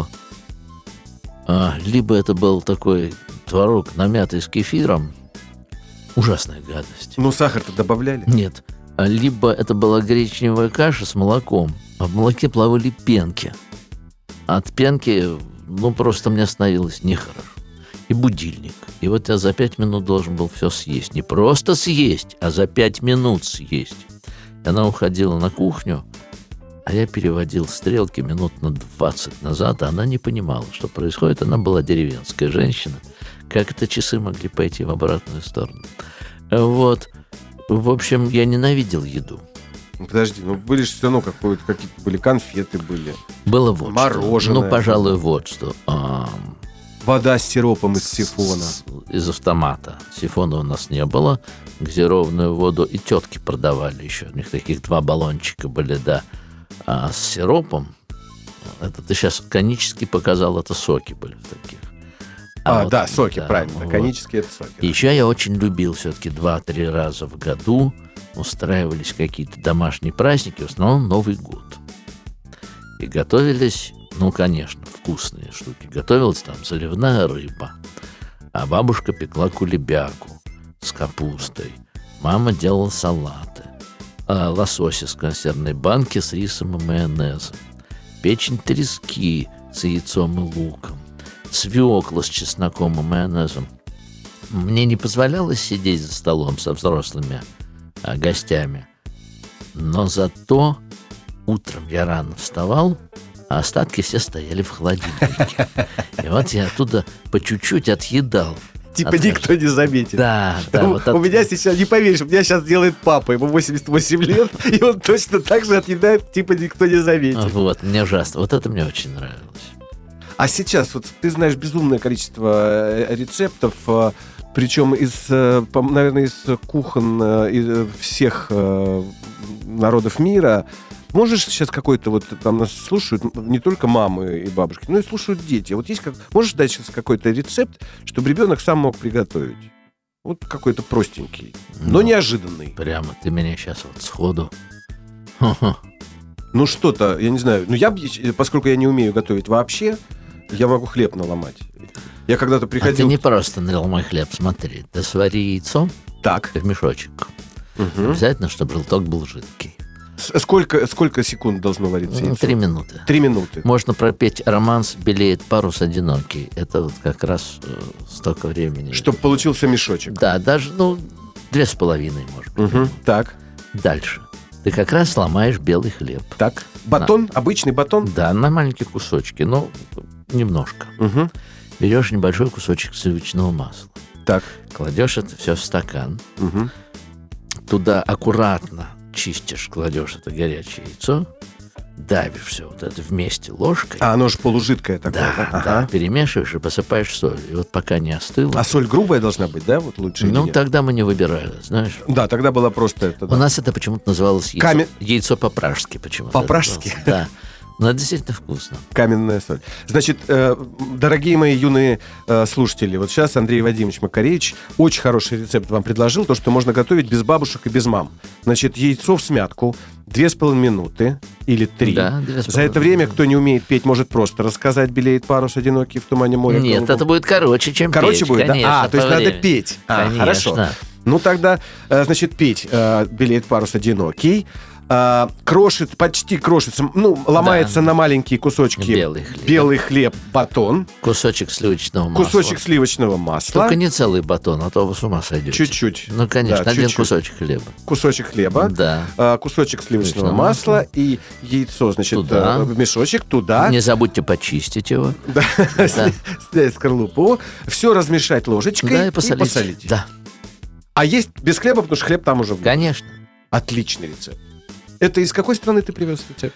Speaker 3: А, либо это был такой творог, намятый с кефиром. Ужасная гадость.
Speaker 2: Ну, сахар-то добавляли.
Speaker 3: Нет. А либо это была гречневая каша с молоком, а в молоке плавали пенки. От пенки, ну, просто мне становилось нехорошо. И будильник. И вот я за пять минут должен был все съесть. Не просто съесть, а за пять минут съесть. И она уходила на кухню, а я переводил стрелки минут на двадцать назад, а она не понимала, что происходит. Она была деревенская женщина. Как это часы могли пойти в обратную сторону? Вот. В общем, я ненавидел еду.
Speaker 2: Ну, подожди, ну были же все равно какое-то, какие-то были конфеты были.
Speaker 3: Было вот
Speaker 2: Мороженое.
Speaker 3: что. Ну, пожалуй, вот что. А,
Speaker 2: Вода с сиропом из сифона.
Speaker 3: с- из автомата. Сифона у нас не было. Газированную воду и тетки продавали еще. У них таких два баллончика были, да. А с сиропом, это ты сейчас конически показал, это соки были таких.
Speaker 2: А,
Speaker 3: вот,
Speaker 2: да, соки,
Speaker 3: да,
Speaker 2: правильно.
Speaker 3: вот.
Speaker 2: Конические это соки.
Speaker 3: И еще я очень любил все-таки два-три раза в году устраивались какие-то домашние праздники, в основном Новый год. И готовились, ну, конечно, вкусные штуки. Готовилась там заливная рыба, а бабушка пекла кулебяку с капустой. Мама делала салаты, а лосось из консервной банки с рисом и майонезом, печень трески с яйцом и луком, свекла с чесноком и майонезом. Мне не позволялось сидеть за столом со взрослыми а, гостями, но зато утром я рано вставал, а остатки все стояли в холодильнике. И вот я оттуда по чуть-чуть отъедал.
Speaker 2: Типа
Speaker 3: От-
Speaker 2: никто не заметит.
Speaker 3: Да, да.
Speaker 2: у,
Speaker 3: вот
Speaker 2: у
Speaker 3: от-
Speaker 2: меня сейчас, не поверишь, у меня сейчас делает папа, ему восемьдесят восемь лет, и он точно так же отъедает, типа никто не заметит.
Speaker 3: Вот, мне ужасно. Вот это мне очень нравилось.
Speaker 2: А сейчас вот ты знаешь безумное количество э, рецептов, э, причем из, э, по- наверное, из кухонь э, из всех э, народов мира. Можешь сейчас какой-то, вот там нас слушают не только мамы и бабушки, но и слушают дети. Вот есть как, можешь дать сейчас какой-то рецепт, чтобы ребенок сам мог приготовить? Вот какой-то простенький, но
Speaker 3: Ну,
Speaker 2: неожиданный.
Speaker 3: Прямо ты меня сейчас вот сходу.
Speaker 2: Ну что-то, я не знаю. Ну я, б- поскольку я не умею готовить вообще, я могу хлеб наломать. Я когда-то
Speaker 3: А ты
Speaker 2: приходил...
Speaker 3: не просто налил мой хлеб, смотри. Ты свари яйцо
Speaker 2: Так.
Speaker 3: в мешочек.
Speaker 2: Мгм.
Speaker 3: Обязательно, чтобы желток был жидкий.
Speaker 2: С- Сколько, сколько секунд должно вариться
Speaker 3: Ну,
Speaker 2: яйцо?
Speaker 3: Три минуты.
Speaker 2: Три минуты.
Speaker 3: Можно пропеть романс «Белеет парус одинокий». Это вот как раз э, столько времени.
Speaker 2: Чтобы получился мешочек.
Speaker 3: Да, даже, ну, две с половиной, может быть.
Speaker 2: Мгм. Так,
Speaker 3: Дальше. Ты как раз ломаешь белый хлеб.
Speaker 2: так. Батон, обычный батон?
Speaker 3: Да, на маленькие кусочки, ну, немножко.
Speaker 2: Мгм.
Speaker 3: Берешь небольшой кусочек сливочного масла,
Speaker 2: Так.
Speaker 3: кладешь это все в стакан,
Speaker 2: Мгм.
Speaker 3: туда аккуратно чистишь, кладешь это горячее яйцо, давишь все вот это вместе ложкой.
Speaker 2: А оно же полужидкое такое,
Speaker 3: да,
Speaker 2: да?
Speaker 3: да,
Speaker 2: Ага.
Speaker 3: перемешиваешь и посыпаешь солью. И вот пока не остыло.
Speaker 2: А соль грубая должна быть, да? Вот лучше или
Speaker 3: ну,
Speaker 2: нет?
Speaker 3: тогда мы не выбирали, знаешь.
Speaker 2: Да, тогда было просто это.
Speaker 3: У
Speaker 2: да.
Speaker 3: нас это почему-то называлось яйцо,
Speaker 2: Камень-
Speaker 3: яйцо по-пражски почему-то.
Speaker 2: По-пражски?
Speaker 3: это называлось. Да. Но это действительно вкусно.
Speaker 2: Каменная соль. Значит, э, дорогие мои юные э, слушатели, вот сейчас Андрей Вадимович Макаревич очень хороший рецепт вам предложил, то, что можно готовить без бабушек и без мам. Значит, яйцо в смятку, две с половиной минуты или три.
Speaker 3: Да, две с
Speaker 2: За это
Speaker 3: половиной.
Speaker 2: время, кто не умеет петь, может просто рассказать «Белеет парус одинокий в тумане моря».
Speaker 3: Нет,
Speaker 2: голубом».
Speaker 3: это будет короче, чем
Speaker 2: Короче
Speaker 3: петь.
Speaker 2: будет, да?
Speaker 3: Конечно,
Speaker 2: А, то есть
Speaker 3: по
Speaker 2: надо
Speaker 3: времени.
Speaker 2: петь. А,
Speaker 3: Конечно.
Speaker 2: хорошо. Ну тогда, э, значит, петь э, «Белеет парус одинокий». Э, крошит, почти крошится, ну, ломается
Speaker 3: Да.
Speaker 2: на маленькие кусочки
Speaker 3: Белый хлеб.
Speaker 2: белый хлеб, батон,
Speaker 3: Кусочек сливочного масла.
Speaker 2: кусочек сливочного масла,
Speaker 3: Только не целый батон, а то вы с ума сойдете.
Speaker 2: чуть-чуть,
Speaker 3: Ну, конечно,
Speaker 2: Да,
Speaker 3: один
Speaker 2: чуть-чуть.
Speaker 3: кусочек хлеба.
Speaker 2: кусочек хлеба,
Speaker 3: Да.
Speaker 2: э, кусочек сливочного
Speaker 3: Сливочного
Speaker 2: масла
Speaker 3: масла.
Speaker 2: и яйцо, значит,
Speaker 3: Туда.
Speaker 2: э, в мешочек туда,
Speaker 3: Не забудьте почистить его.
Speaker 2: да,
Speaker 3: Да.
Speaker 2: снять скорлупу, все размешать ложечкой
Speaker 3: Да, и посолить. Да,
Speaker 2: А есть без хлеба, потому что хлеб там уже был.
Speaker 3: конечно.
Speaker 2: Отличный рецепт. Это из какой страны ты привез рецепт?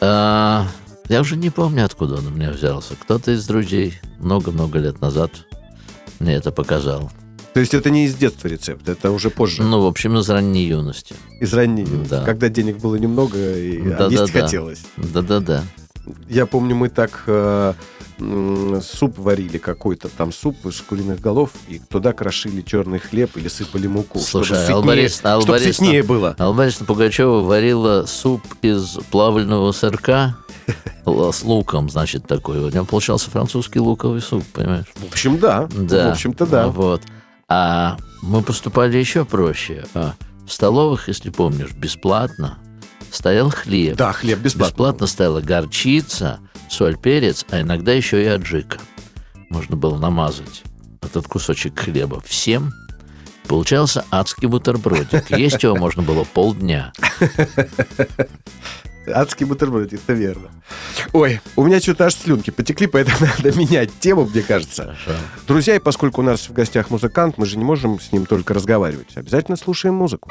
Speaker 3: А, я уже не помню, откуда он у меня взялся. Кто-то из друзей много-много лет назад мне это показал.
Speaker 2: То есть это не из детства рецепт, это уже позже,
Speaker 3: Ну, в общем, из ранней юности.
Speaker 2: из ранней юности,
Speaker 3: да.
Speaker 2: когда денег было немного и а
Speaker 3: Да-да-да.
Speaker 2: есть хотелось.
Speaker 3: Да-да-да.
Speaker 2: Я помню, мы так э, м, суп варили какой-то там суп из куриных голов, и туда крошили черный хлеб или сыпали муку,
Speaker 3: Слушай,
Speaker 2: чтобы
Speaker 3: Алла
Speaker 2: сытнее,
Speaker 3: Борисовна, Алла
Speaker 2: чтобы
Speaker 3: Борисовна.
Speaker 2: сытнее было.
Speaker 3: Алла Борисовна Пугачева варила суп из плавленного сырка л- с луком, значит, такой. У него получался французский луковый суп, понимаешь?
Speaker 2: В общем, да.
Speaker 3: Да.
Speaker 2: В общем-то, да.
Speaker 3: Вот. А мы поступали еще проще. А в столовых, если помнишь, бесплатно стоял хлеб.
Speaker 2: Да, хлеб бесплатно.
Speaker 3: Бесплатно стояла горчица, соль, перец, а иногда еще и аджика. Можно было намазать этот кусочек хлеба всем. Получался адский бутербродик. Есть его можно было полдня.
Speaker 2: Адский бутерброд, это верно. Ой, у меня что-то аж слюнки потекли, поэтому надо менять тему, мне кажется.
Speaker 3: Хорошо.
Speaker 2: Друзья, и поскольку у нас в гостях музыкант, мы же не можем с ним только разговаривать. Обязательно слушаем музыку.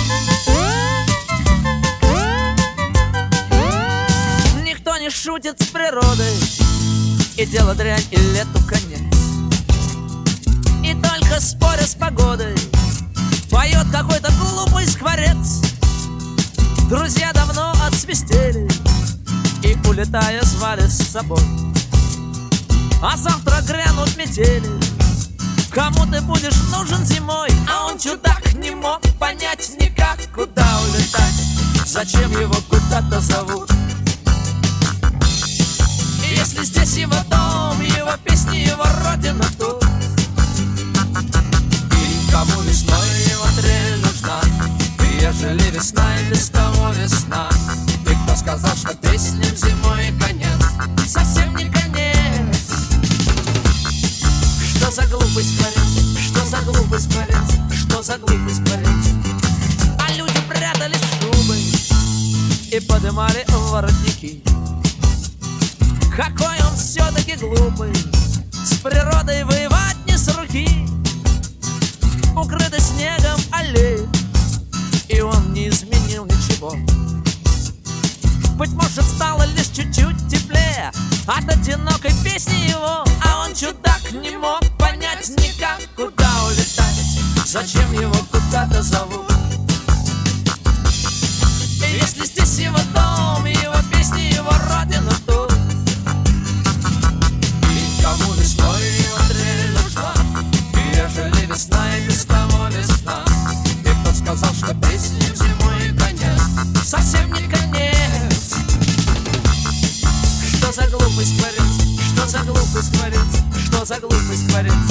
Speaker 5: Никто не шутит с природой, и дело дрянь, и лету конец. И только споря с погодой поет какой-то глупый скворец. Друзья давно отсвистели и, улетая, звали с собой. А завтра грянут метели. Кому ты будешь нужен зимой? А он, чудак, не мог понять никак, куда улетать, зачем его куда-то зовут. И если здесь его дом, его песни, его родина тут, и кому весной его трель нужна, и ежели весна и без того весна, и кто сказал, что песням зимой конец, совсем не конец. Что за глупость творец, что за глупость творец, что за глупость творец. А люди прятались в шубы и подымали воротники. Какой он все-таки глупый, с природой воевать не с руки. Укрыто снегом аллеи, и он не изменил ничего. Быть может, стало лишь чуть-чуть теплее, от одинокой песни его. А он, чудак, не мог понять никак, куда улетать, зачем его куда-то зовут. Если здесь его дом, его песни, его родина тут, и кому весной его трель нужна, и ежели весна и без того весна, и кто сказал, что песням зимой конец, совсем не конец. Что за глупость творится, что за глупость творится, что за глупость творится.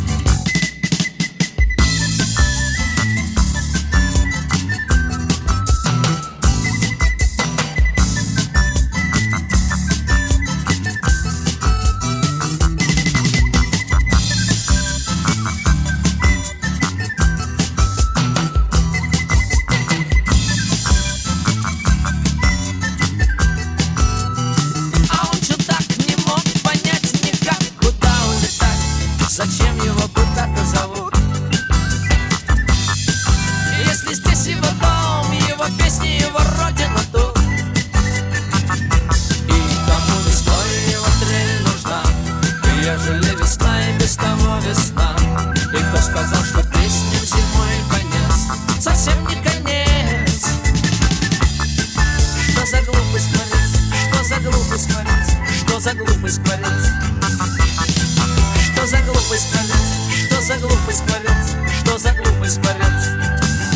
Speaker 5: Зачем его куда-то зовут? Если здесь его дом, его песни, его родина тут, и кому весной его трель нужна, и ежели весна и без того весна, и кто сказал, что песням зимой конец, совсем не конец. Что за глупость творится, что за глупость творится, что за глупость творится. Что за глупость творится, что за глупость творится, что за глупость творится.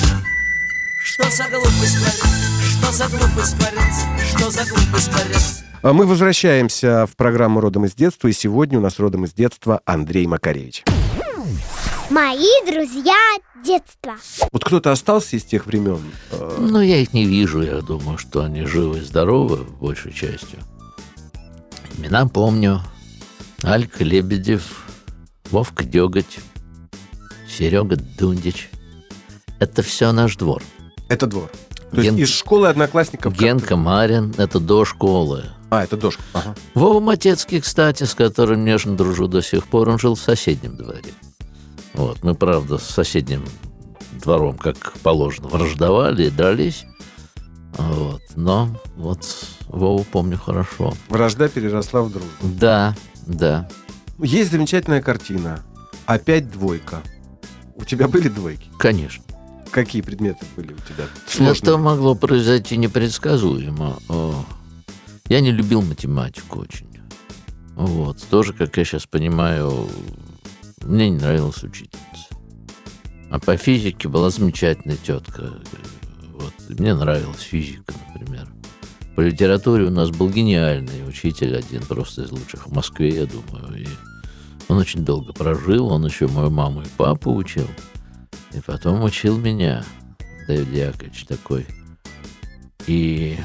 Speaker 5: Что за глупость творится, что за глупость творится, что за глупость творится.
Speaker 2: Мы возвращаемся в программу «Родом из детства», и сегодня у нас родом из детства Андрей Макаревич.
Speaker 4: Мои друзья детства.
Speaker 2: Вот кто-то остался из тех времен?
Speaker 3: Ну, я их не вижу, я думаю, что они живы и здоровы, большей частью. Имена помню. Алька Лебедев, Вовка Дёготь, Серега Дундич. Это все наш двор.
Speaker 2: Это двор. То
Speaker 3: Ген...
Speaker 2: есть из школы одноклассников?
Speaker 3: Генка Марин, это до школы.
Speaker 2: А, это до школы. Ага.
Speaker 3: Вова Матецкий, кстати, с которым нежно дружу до сих пор, он жил в соседнем дворе. Вот. Мы, правда, с соседним двором, как положено, враждовали и дрались. Вот. Но вот Вову помню хорошо.
Speaker 2: Вражда переросла в дружбу.
Speaker 3: Да, да.
Speaker 2: Есть замечательная картина. Опять двойка. У тебя были двойки?
Speaker 3: Конечно.
Speaker 2: Какие предметы были у тебя? Сложные.
Speaker 3: Это могло произойти непредсказуемо. Я не любил математику очень. Вот. Тоже, как я сейчас понимаю, мне не нравилась учительница. А по физике была замечательная тетка. Вот. Мне нравилась физика, например. По литературе у нас был гениальный учитель, один просто из лучших в Москве, я думаю. И он очень долго прожил, он еще мою маму и папу учил. И потом учил меня, Давид Яковлевич такой. И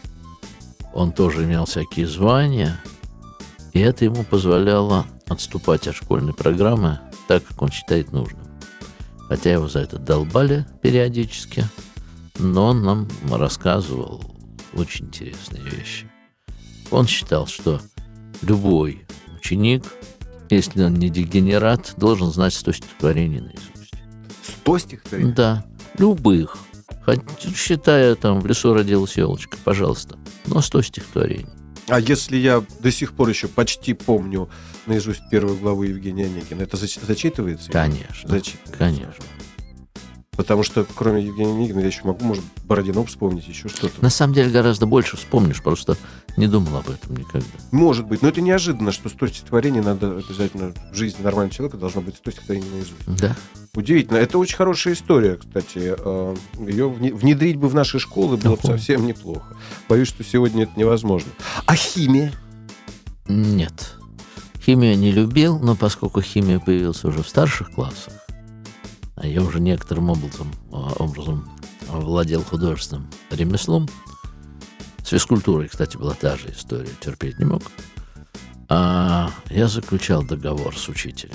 Speaker 3: он тоже имел всякие звания. И это ему позволяло отступать от школьной программы так, как он считает нужным. Хотя его за это долбали периодически, но он нам рассказывал очень интересные вещи. Он считал, что любой ученик, если он не дегенерат, должен знать сто стихотворений наизусть.
Speaker 2: Сто стихотворений?
Speaker 3: Да, любых. Хоть, считая, там, в лесу родилась елочка, пожалуйста, но сто стихотворений.
Speaker 2: А если я до сих пор еще почти помню наизусть первую главу Евгения Онегина, это зач- зачитывается?
Speaker 3: Конечно.
Speaker 2: Зачитывается.
Speaker 3: Конечно.
Speaker 2: Потому что, кроме Евгения Онегина, я еще могу, может, Бородину вспомнить, еще что-то.
Speaker 3: На самом деле, гораздо больше вспомнишь, просто не думал об этом никогда.
Speaker 2: Может быть, но это неожиданно, что сто стихотворений надо обязательно в жизни нормального человека должно быть сто стихотворений наизусть.
Speaker 3: Да.
Speaker 2: Удивительно. Это очень хорошая история, кстати. Ее внедрить бы в наши школы было бы совсем неплохо. Боюсь, что сегодня это невозможно. А химия?
Speaker 3: Нет. Химию не любил, но поскольку химия появилась уже в старших классах, а я уже некоторым образом, образом владел художественным ремеслом. С физкультурой, кстати, была та же история, терпеть не мог. А я заключал договор с учителем.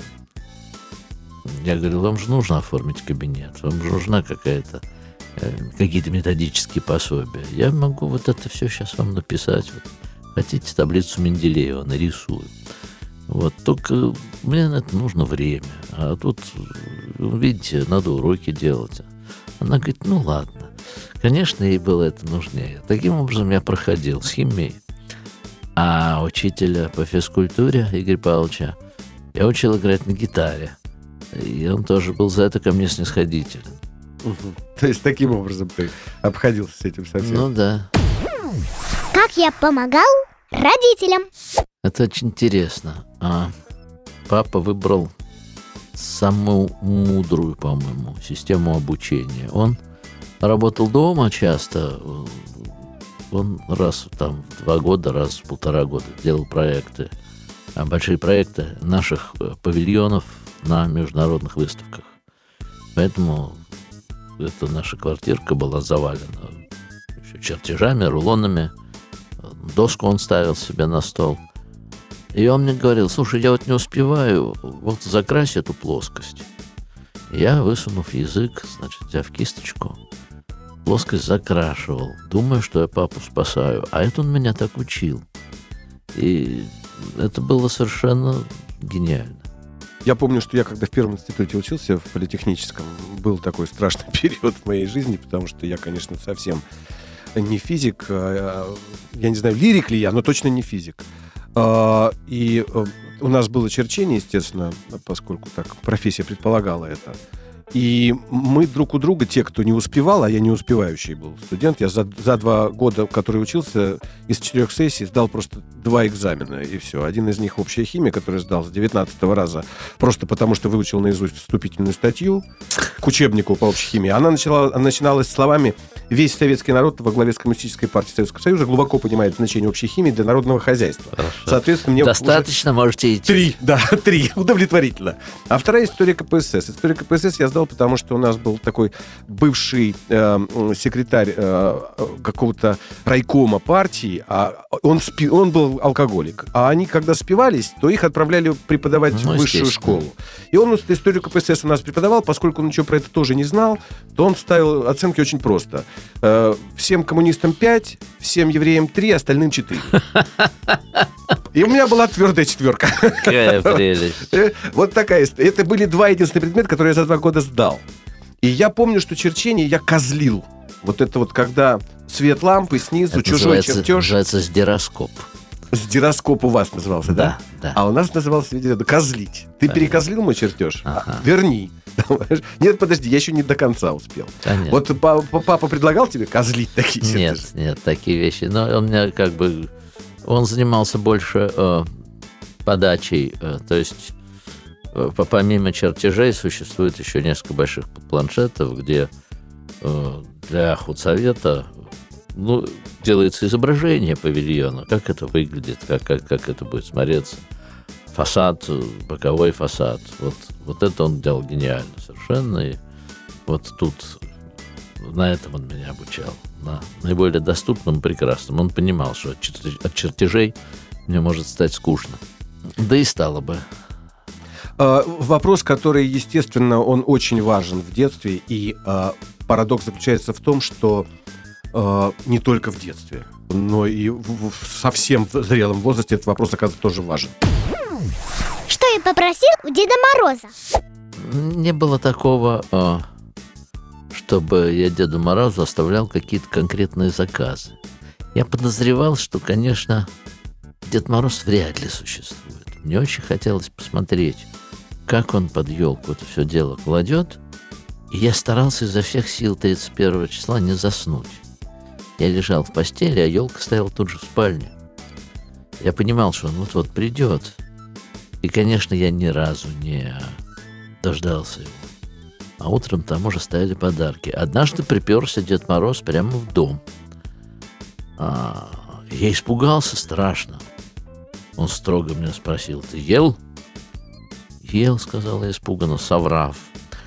Speaker 3: Я говорил, вам же нужно оформить кабинет, вам же нужна какая-то, э, какие-то методические пособия. Я могу вот это все сейчас вам написать. Вот. Хотите таблицу Менделеева, нарисую. Вот, только мне на это нужно время. А тут, видите, надо уроки делать. Она говорит, ну ладно. Конечно, ей было это нужнее. Таким образом я проходил с химией. А учителя по физкультуре Игоря Павловича я учил играть на гитаре. И он тоже был за это ко мне снисходителен.
Speaker 2: Угу. То есть таким образом ты обходился с этим совсем?
Speaker 3: Ну да.
Speaker 4: Как я помогал родителям?
Speaker 3: Это очень интересно. А папа выбрал самую мудрую, по-моему, систему обучения. Он работал дома часто. Он раз там в два года, раз в полтора года делал проекты, большие проекты наших павильонов на международных выставках. Поэтому эта наша квартирка была завалена еще чертежами, рулонами. Доску он ставил себе на стол. И он мне говорил: слушай, я вот не успеваю, вот закрась эту плоскость. Я, высунув язык, значит, я в кисточку плоскость закрашивал. Думаю, что я папу спасаю. А это он меня так учил. И это было совершенно гениально.
Speaker 2: Я помню, что я, когда в первом институте учился, в политехническом, был такой страшный период в моей жизни, потому что я, конечно, совсем не физик. Я не знаю, лирик ли я, но точно не физик. И у нас было черчение, естественно, поскольку так профессия предполагала это. И мы друг у друга, те, кто не успевал, а я не успевающий был студент, я за, за два года, который учился, из четырех сессий сдал просто два экзамена, и все. Один из них общая химия, который сдал с девятнадцатого раза, просто потому что выучил наизусть вступительную статью к учебнику по общей химии. Она, начала, она начиналась словами: «Весь советский народ во главе с Коммунистической партией Советского Союза глубоко понимает значение общей химии для народного хозяйства».
Speaker 3: Хорошо.
Speaker 2: Соответственно, мне
Speaker 3: достаточно, уже... можете идти.
Speaker 2: Три, да, три, удовлетворительно. А вторая история ка пэ эс эс. История ка пэ эс эс я сдал, потому что у нас был такой бывший э, секретарь э, какого-то райкома партии, а он, спи, он был алкоголик. А они, когда спивались, то их отправляли преподавать ну, в высшую школу. И он историю ка пэ эс эс у нас преподавал, поскольку он ничего про это тоже не знал, то он ставил оценки очень просто. Э, всем коммунистам пять, всем евреям три, остальным четыре. И у меня была твердая четверка.
Speaker 3: Какая прелесть.
Speaker 2: Вот такая история. Это были два единственных предмета, которые я за два года сдал. И я помню, что черчение я козлил. Вот это вот, когда свет лампы снизу,
Speaker 3: это
Speaker 2: чужой
Speaker 3: называется,
Speaker 2: чертеж.
Speaker 3: Называется сдироскоп.
Speaker 2: Сдироскоп у вас назывался, да?
Speaker 3: Да, да.
Speaker 2: А у нас назывался, видите, козлить. Ты да. перекозлил мой чертеж? Ага. Верни. Нет, подожди, я еще не до конца успел. Конечно. Вот папа предлагал тебе козлить такие чертежи?
Speaker 3: Нет, нет, такие вещи. Но он мне как бы... Он занимался больше э, подачей. Э, то есть э, помимо чертежей существует еще несколько больших планшетов, где э, для худсовета ну, делается изображение павильона, как это выглядит, как, как, как это будет смотреться. Фасад, боковой фасад. Вот, вот это он делал гениально совершенно. И вот тут на этом он меня обучал. На наиболее доступном и прекрасном. Он понимал, что от чертежей мне может стать скучно. Да и стало бы.
Speaker 2: Вопрос, который, естественно, он очень важен в детстве. И парадокс заключается в том, что не только в детстве, но и в совсем зрелом возрасте этот вопрос, оказывается, тоже важен.
Speaker 4: Что я попросил у Деда Мороза?
Speaker 3: Не было такого, чтобы я Деду Морозу оставлял какие-то конкретные заказы. Я подозревал, что, конечно, Дед Мороз вряд ли существует. Мне очень хотелось посмотреть, как он под елку это все дело кладет. И я старался изо всех сил тридцать первого числа не заснуть. Я лежал в постели, а елка стояла тут же в спальне. Я понимал, что он вот-вот придет. И, конечно, я ни разу не дождался его. А утром там уже стояли подарки. Однажды приперся Дед Мороз прямо в дом. А, я испугался страшно. Он строго меня спросил: ты ел? Ел, сказал я испуганно, соврав.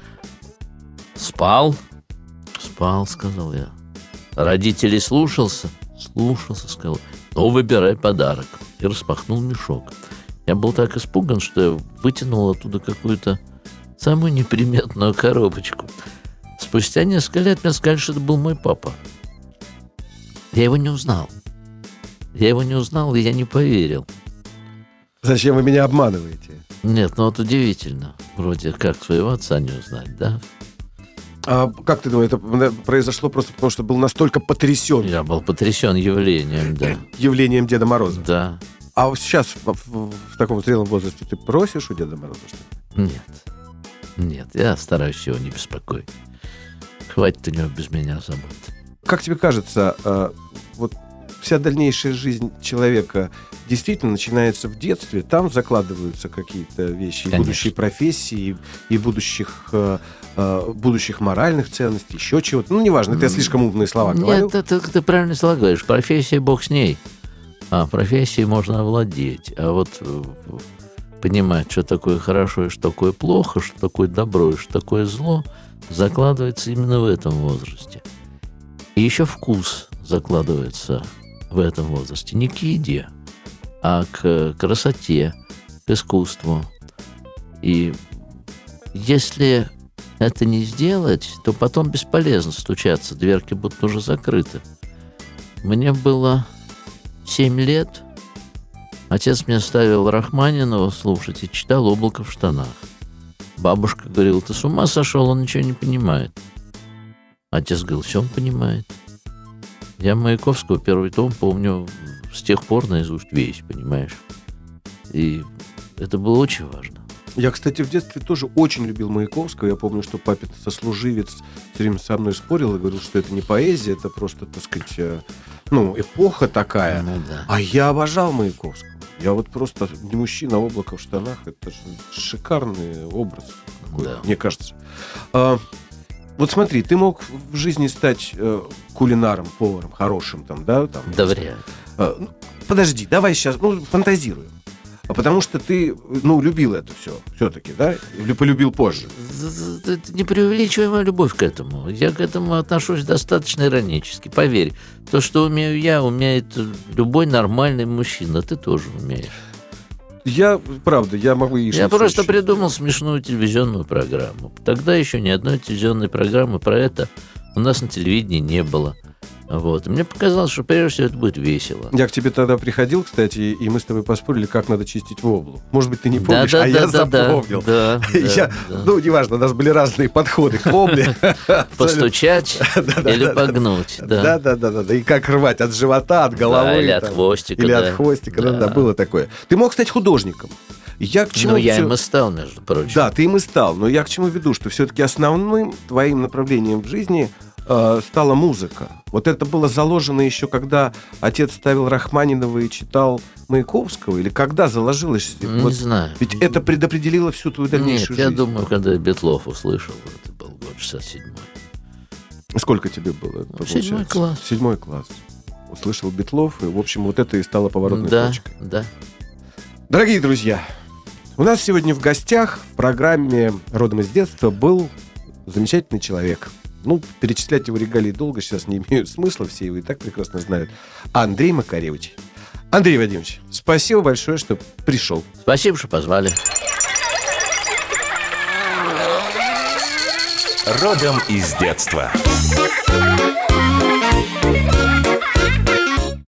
Speaker 3: Спал? Спал, сказал я. Родителей слушался? Слушался, сказал. Ну, выбирай подарок. И распахнул мешок. Я был так испуган, что я вытянул оттуда какую-то самую неприметную коробочку. Спустя несколько лет мне сказали, что это был мой папа. Я его не узнал. Я его не узнал, и я не поверил.
Speaker 2: Зачем вы меня обманываете?
Speaker 3: Нет, ну вот удивительно. Вроде как своего отца не узнать, да?
Speaker 2: А как ты думаешь, это произошло просто потому, что был настолько потрясен
Speaker 3: Я был потрясен явлением, да.
Speaker 2: явлением Деда Мороза?
Speaker 3: Да.
Speaker 2: А вот сейчас, в, в- в таком зрелом возрасте, ты просишь у Деда Мороза что-то?
Speaker 3: Нет. Нет, я стараюсь его не беспокоить. Хватит у него без меня забот.
Speaker 2: Как тебе кажется, э, вот вся дальнейшая жизнь человека действительно начинается в детстве, там закладываются какие-то вещи, и
Speaker 3: Конечно.
Speaker 2: будущие профессии, и, и будущих, э, э, будущих моральных ценностей, еще чего-то. Ну, неважно, это я слишком умные слова говорю.
Speaker 3: Нет, это, ты правильно слова говоришь. Профессия, бог с ней. А профессией можно овладеть. А вот э, понимать, что такое хорошо и что такое плохо, что такое добро и что такое зло, закладывается именно в этом возрасте. И еще вкус закладывается в этом возрасте. Не к еде, а к красоте, к искусству. И если это не сделать, то потом бесполезно стучаться. Дверки будут уже закрыты. Мне было семь лет. Отец мне ставил Рахманинова слушать и читал «Облако в штанах». Бабушка говорила: ты с ума сошел, он ничего не понимает. Отец говорил: все он понимает. Я Маяковского первый том помню с тех пор наизусть весь, понимаешь? И это было очень важно.
Speaker 2: Я, кстати, в детстве тоже очень любил Маяковского. Я помню, что папин сослуживец все время со мной спорил и говорил, что это не поэзия, это просто, так сказать, э, ну, эпоха такая.
Speaker 3: Ну да.
Speaker 2: А я обожал Маяковского. Я вот просто не мужчина, а облако в штанах. Это же шикарный образ какой-то,
Speaker 3: Да.
Speaker 2: мне кажется. А, вот смотри, ты мог в жизни стать э, кулинаром, поваром, хорошим там, да? Там,
Speaker 3: Да вряд ли.
Speaker 2: А, ну, подожди, давай сейчас, ну, фантазируем. А потому что ты, ну, любил это все, все-таки, да? Или полюбил позже?
Speaker 3: Это не преувеличиваемая любовь к этому. Я к этому отношусь достаточно иронически. Поверь, то, что умею я, умеет любой нормальный мужчина. Ты тоже умеешь.
Speaker 2: Я, правда, я могу и
Speaker 3: Я просто придумал смешную телевизионную программу. Тогда еще ни одной телевизионной программы про это у нас на телевидении не было. Вот. И мне показалось, что прежде всего это будет весело.
Speaker 2: Я к тебе тогда приходил, кстати, и мы с тобой поспорили, как надо чистить воблу. Может быть, ты не помнишь,
Speaker 3: да,
Speaker 2: а
Speaker 3: да,
Speaker 2: я
Speaker 3: да,
Speaker 2: запомнил.
Speaker 3: Да, да,
Speaker 2: Я-
Speaker 3: да.
Speaker 2: Ну, неважно, у нас были разные подходы к вобле.
Speaker 3: Постучать или погнуть. Да.
Speaker 2: Да, да, да, да, да. И как рвать от живота, от головы.
Speaker 3: Да, или от
Speaker 2: там,
Speaker 3: хвостика.
Speaker 2: Или
Speaker 3: да.
Speaker 2: от хвостика, да, да,
Speaker 3: Да.
Speaker 2: было такое. Ты мог стать художником. Я к чему
Speaker 3: Ну, я
Speaker 2: всё-
Speaker 3: им и стал, между прочим.
Speaker 2: Да, ты им и стал. Но я к чему веду, что все-таки основным твоим направлением в жизни э, стала музыка. Вот это было заложено еще, когда отец ставил Рахманинова и читал Маяковского? Или когда заложилось?
Speaker 3: Не
Speaker 2: Вот
Speaker 3: знаю.
Speaker 2: ведь это предопределило всю твою
Speaker 3: Нет,
Speaker 2: дальнейшую
Speaker 3: я
Speaker 2: жизнь.
Speaker 3: думаю, когда я Бетлов услышал, это был год шестьдесят седьмой.
Speaker 2: Сколько тебе было?
Speaker 3: Ну, седьмой
Speaker 2: получается?
Speaker 3: класс.
Speaker 2: Седьмой класс. Услышал Бетлов, и, в общем, вот это и стало поворотной
Speaker 3: Да,
Speaker 2: точкой.
Speaker 3: да.
Speaker 2: Дорогие друзья, у нас сегодня в гостях в программе «Родом из детства» был замечательный человек. Ну, перечислять его регалии долго сейчас не имеют смысла, все его и так прекрасно знают. Андрей Макаревич. Андрей Вадимович, спасибо большое, что пришел.
Speaker 3: Спасибо, что позвали.
Speaker 1: Родом из детства.